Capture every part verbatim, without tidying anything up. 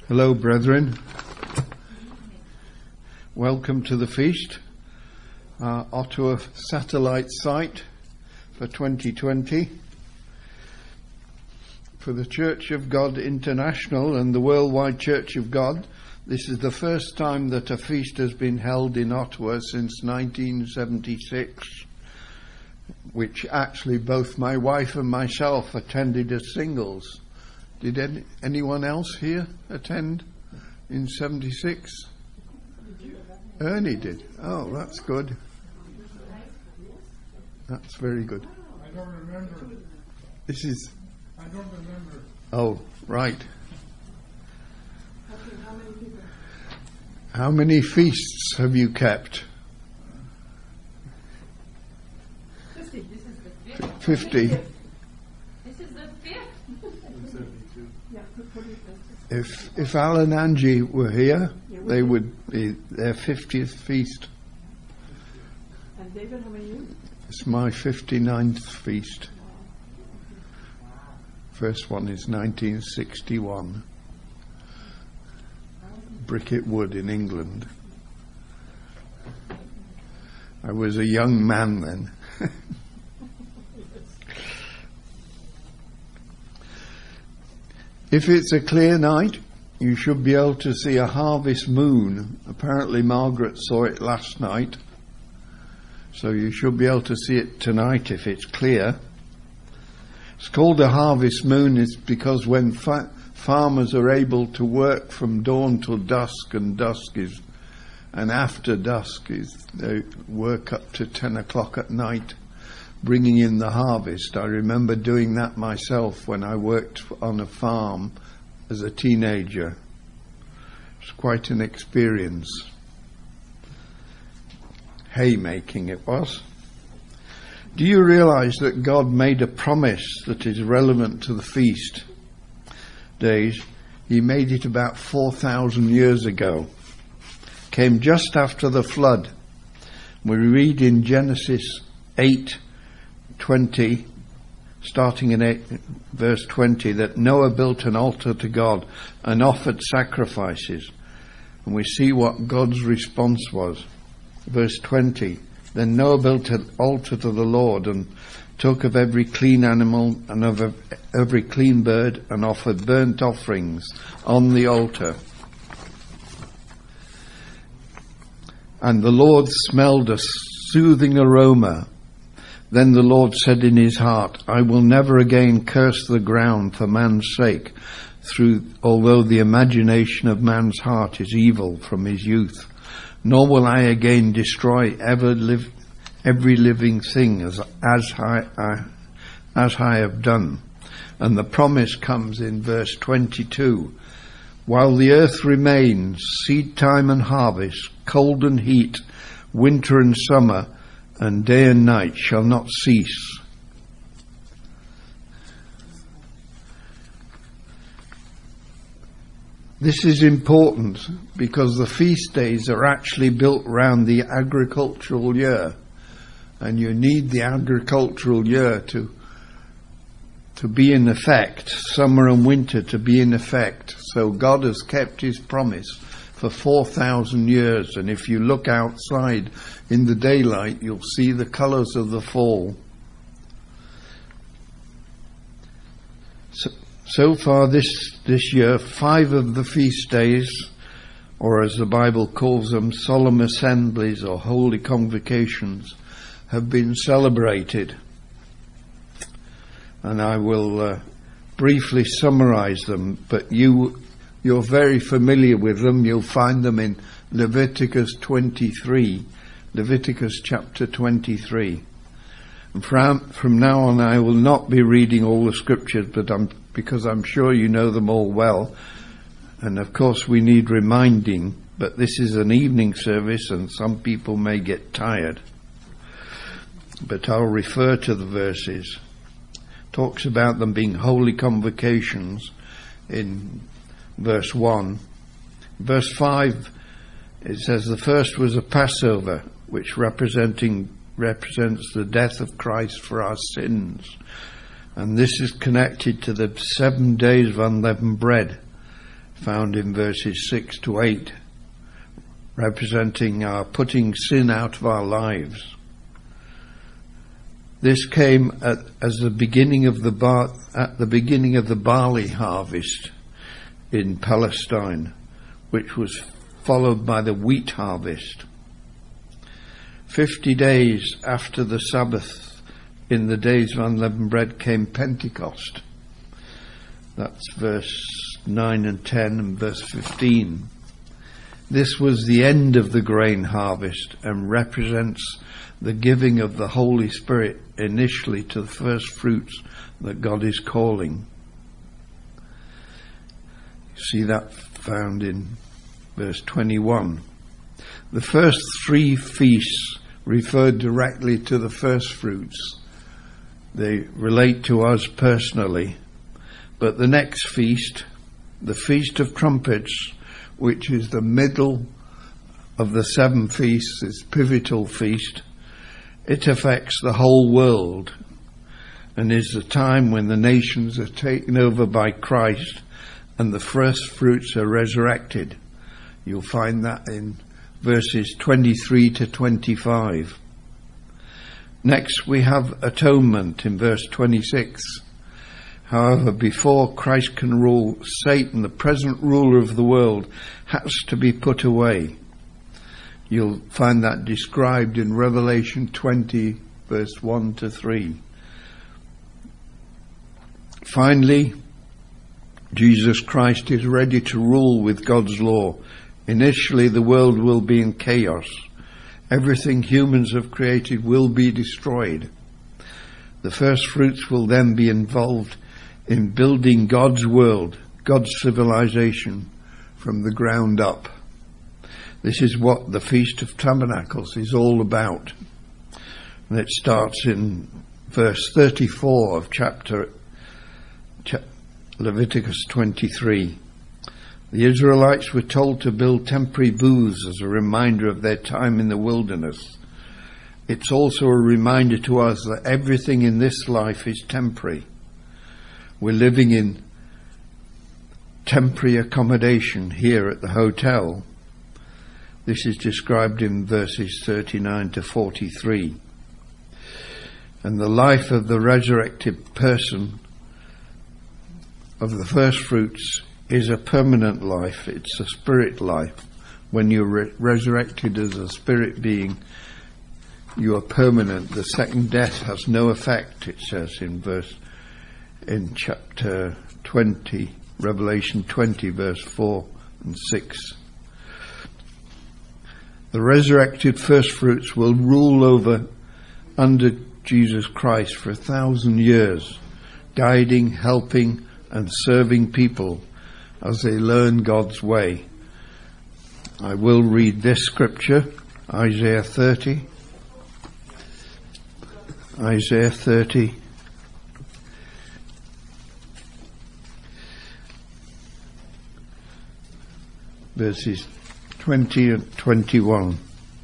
Hello, brethren. Welcome to the feast, our Ottawa satellite site for twenty twenty. For the Church of God International and the Worldwide Church of God, this is the first time that a feast has been held in Ottawa since nineteen seventy-six, which actually both my wife and myself attended as singles. Did any, anyone else here attend in seventy-six? Ernie did. Oh, that's good. That's very good. I don't remember. This is... I don't remember. Oh, right. How many feasts have you kept? Fifty. This is the fifth. Fifty. This is the fifth. If if Al and Angie were here, they would be their fiftieth feast. And David, how many years? It's my fifty-ninth feast. First one is nineteen sixty-one. Bricket Wood in England. I was a young man then. If it's a clear night, you should be able to see a harvest moon. Apparently Margaret saw it last night. So you should be able to see it tonight if it's clear. It's called a harvest moon is because when fa- farmers are able to work from dawn till dusk, and dusk is, and after dusk is, they work up to ten o'clock at night, bringing in the harvest. I remember doing that myself when I worked on a farm as a teenager. It's quite an experience. Haymaking it was. Do you realize that God made a promise that is relevant to the feast days? He made it about four thousand years ago. Came just after the flood. We read in Genesis eight twenty, starting in eight, verse twenty, that Noah built an altar to God and offered sacrifices. And we see what God's response was. Verse twenty, then Noah built an altar to the Lord and took of every clean animal and of every clean bird and offered burnt offerings on the altar. And the Lord smelled a soothing aroma. Then the Lord said in his heart, I will never again curse the ground for man's sake, through although the imagination of man's heart is evil from his youth. Nor will I again destroy ever live, every living thing as as I, I as I have done. And the promise comes in verse twenty-two. While the earth remains, seed time and harvest, cold and heat, winter and summer, and day and night shall not cease. This is important because the feast days are actually built around the agricultural year, and you need the agricultural year to to be in effect, summer and winter to be in effect. So God has kept his promise for four thousand years, and if you look outside in the daylight, you'll see the colours of the fall. So, so far this, this year, five of the feast days, or as the Bible calls them, solemn assemblies or holy convocations, have been celebrated. And I will uh, briefly summarise them, but you, you're very familiar with them. You'll find them in Leviticus twenty-three, Leviticus chapter twenty-three. And from, from now on I will not be reading all the scriptures, but I'm, because I'm sure you know them all well. And of course we need reminding, but this is an evening service and some people may get tired. But I'll refer to the verses. Talks about them being holy convocations in verse one. Verse five, it says the first was a Passover, which representing represents the death of Christ for our sins. And this is connected to the seven days of unleavened bread. found in verses six to eight, representing our putting sin out of our lives. This came at, as the beginning of the bar, at the beginning of the barley harvest in Palestine, which was followed by the wheat harvest. Fifty days after the Sabbath, in the days of unleavened bread, came Pentecost. That's verse nine and ten and verse fifteen. This was the end of the grain harvest and represents the giving of the Holy Spirit initially to the first fruits that God is calling. You see that found in verse twenty-one. The first three feasts referred directly to the first fruits. They relate to us personally. But the next feast, the Feast of Trumpets, which is the middle of the seven feasts, this pivotal feast, it affects the whole world and is the time when the nations are taken over by Christ and the first fruits are resurrected. You'll find that in verses twenty-three to twenty-five. Next we have atonement in verse twenty-six. However, before Christ can rule, Satan, the present ruler of the world, has to be put away. You'll find that described in Revelation twenty, verse one to three. Finally, Jesus Christ is ready to rule with God's law. Initially, the world will be in chaos. Everything humans have created will be destroyed. The first fruits will then be involved in building God's world, God's civilization, from the ground up. This is what the Feast of Tabernacles is all about. And it starts in verse thirty-four of chapter Leviticus twenty-three. The Israelites were told to build temporary booths as a reminder of their time in the wilderness. It's also a reminder to us that everything in this life is temporary. We're living in temporary accommodation here at the hotel. This is described in verses thirty-nine to forty-three. And the life of the resurrected person of the first fruits is a permanent life. It's a spirit life. When you're re- resurrected as a spirit being, you are permanent. The second death has no effect, it says in verse in chapter twenty, Revelation twenty, verse four and six. The resurrected first fruits will rule over under Jesus Christ for a thousand years, guiding, helping and serving people as they learn God's way. I will read this scripture, Isaiah thirty. Isaiah thirty. Verses twenty and twenty-one.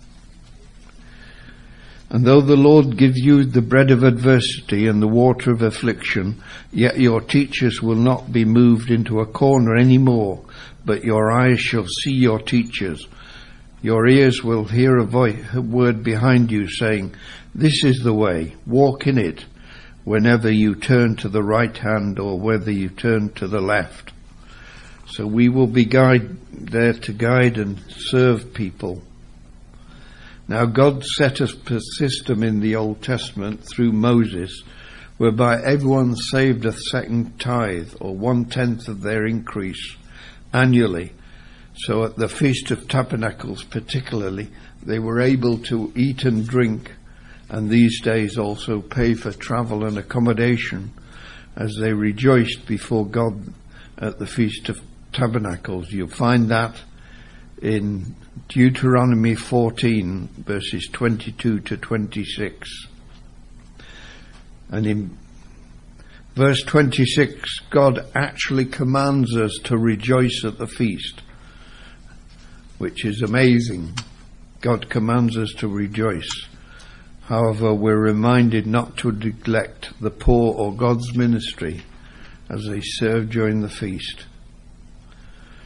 And though the Lord gives you the bread of adversity and the water of affliction, yet your teachers will not be moved into a corner any more, but your eyes shall see your teachers. Your ears will hear a voice, a word behind you saying, this is the way, walk in it, whenever you turn to the right hand or whether you turn to the left. So we will be guide, there to guide and serve people. Now God set up a system in the Old Testament through Moses whereby everyone saved a second tithe or one-tenth of their increase annually. So at the Feast of Tabernacles particularly, they were able to eat and drink, and these days also pay for travel and accommodation as they rejoiced before God at the Feast of Tabernacles. You'll find that in Deuteronomy fourteen, verses twenty-two to twenty-six. And in verse twenty-six, God actually commands us to rejoice at the feast, which is amazing. God commands us to rejoice. However, we're reminded not to neglect the poor or God's ministry as they serve during the feast.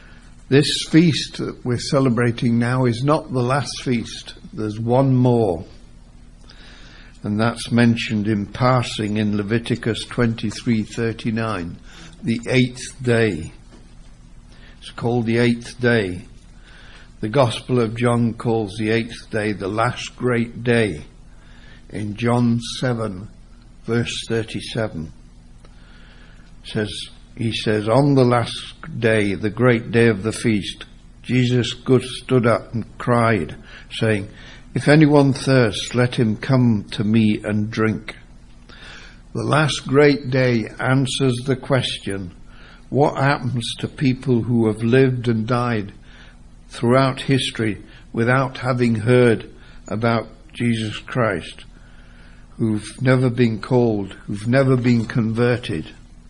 This feast that we're celebrating now is not the last feast. There's one more. And that's mentioned in passing in Leviticus twenty-three thirty-nine, the eighth day. It's called the eighth day. The Gospel of John calls the eighth day the last great day in John seven, verse thirty-seven. It says, he says, on the last day, the great day of the feast, Jesus stood up and cried, saying, if anyone thirsts, let him come to me and drink. The last great day answers the question, what happens to people who have lived and died throughout history without having heard about Jesus Christ, who've never been called, who've never been converted?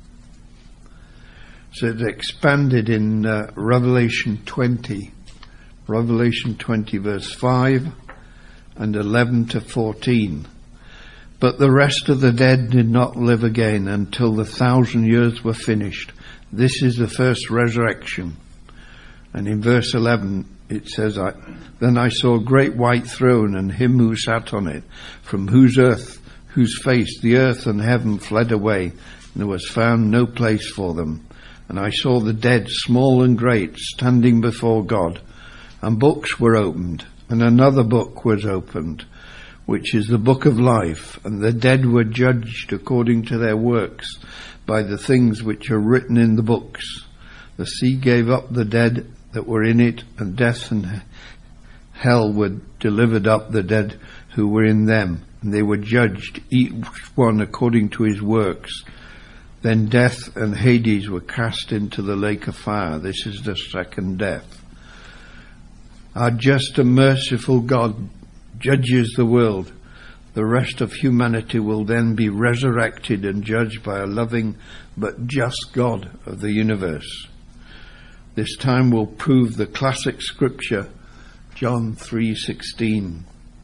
So it's expanded in uh, Revelation twenty, Revelation twenty verse five and eleven to fourteen. But the rest of the dead did not live again until the thousand years were finished. This is the first resurrection. And in verse eleven it says, I, then I saw a great white throne and him who sat on it, from whose earth, whose face the earth and heaven fled away, and there was found no place for them. And I saw the dead, small and great, standing before God, and books were opened, and another book was opened, which is the book of life, and the dead were judged according to their works by the things which are written in the books. The sea gave up the dead that were in it, and death and hell were delivered up the dead who were in them, and they were judged, each one according to his works. Then death and Hades were cast into the lake of fire. This is the second death. Our just and merciful God judges the world. The rest of humanity will then be resurrected and judged by a loving but just God of the universe. This time will prove the classic scripture, John three sixteen,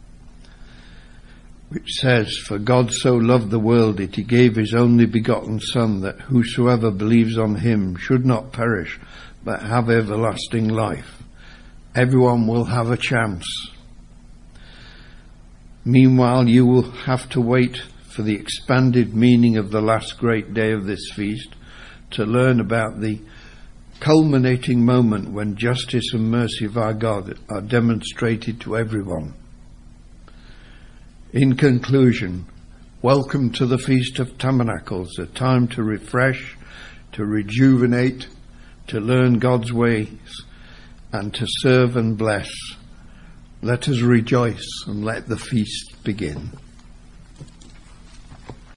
which says, for God so loved the world that he gave his only begotten Son, that whosoever believes on him should not perish, but have everlasting life. Everyone will have a chance. Meanwhile, you will have to wait for the expanded meaning of the last great day of this feast to learn about the culminating moment when justice and mercy of our God are demonstrated to everyone. In conclusion, welcome to the Feast of Tabernacles, a time to refresh, to rejuvenate, to learn God's ways, and to serve and bless. Let us rejoice and let the feast begin.